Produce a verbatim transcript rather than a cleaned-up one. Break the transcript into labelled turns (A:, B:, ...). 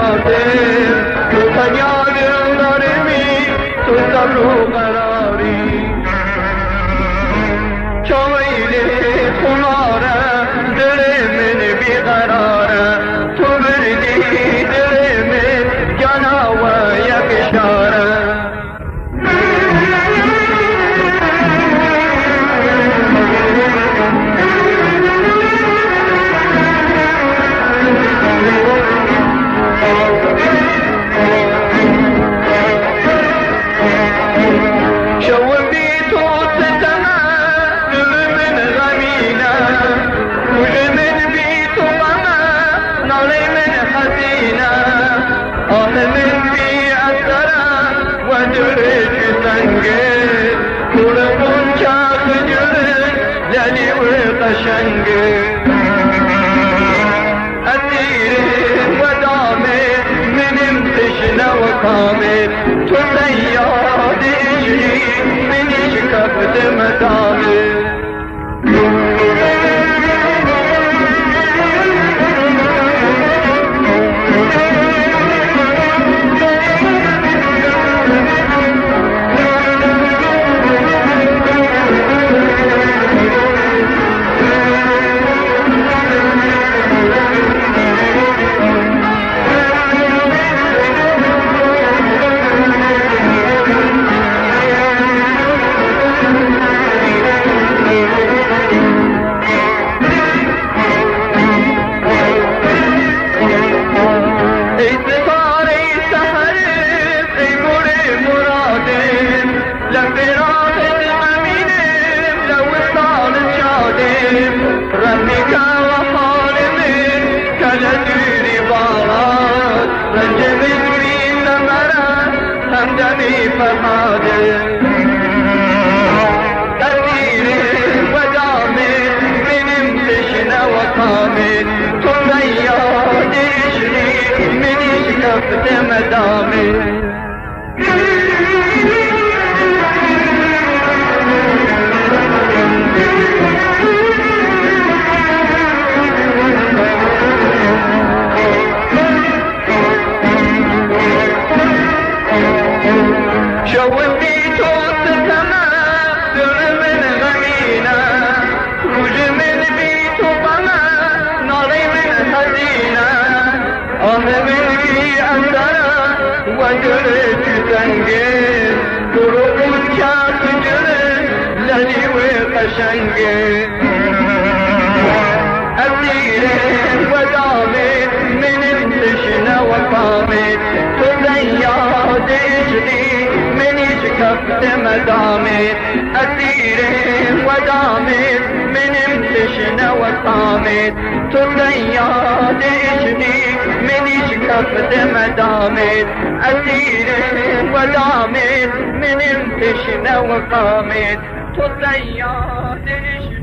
A: خاطر تو تیار دارمی تو صبر و قراری چویل خماره دل من بیقراره تو بردی دل من جانا و یک اشاره قشنگه اسیر ودامه منم تشنه و کامل تو زیاد عشقی منی شکفت مدامه همدمی فرهاده اسیر ودامه منم تشنه و کامل تو زیاد عشقی منی شکفت مدامه شوقی تو ستمه دل من غمینه روز من بی تو غمه ناله من حزینه آه من بی اندره و دل تو سنگه دروغ چاک جله للی و قشنگه اسیر ودامه منم تشنه و کامل تو زیاد عشقی شکفت مدامت اسیر ودامت منم تشنه و کامت تو زیاد عشقی منی شکفت مدامت اسیر ودامت منم تشنه و کامت تو زیاد عشقی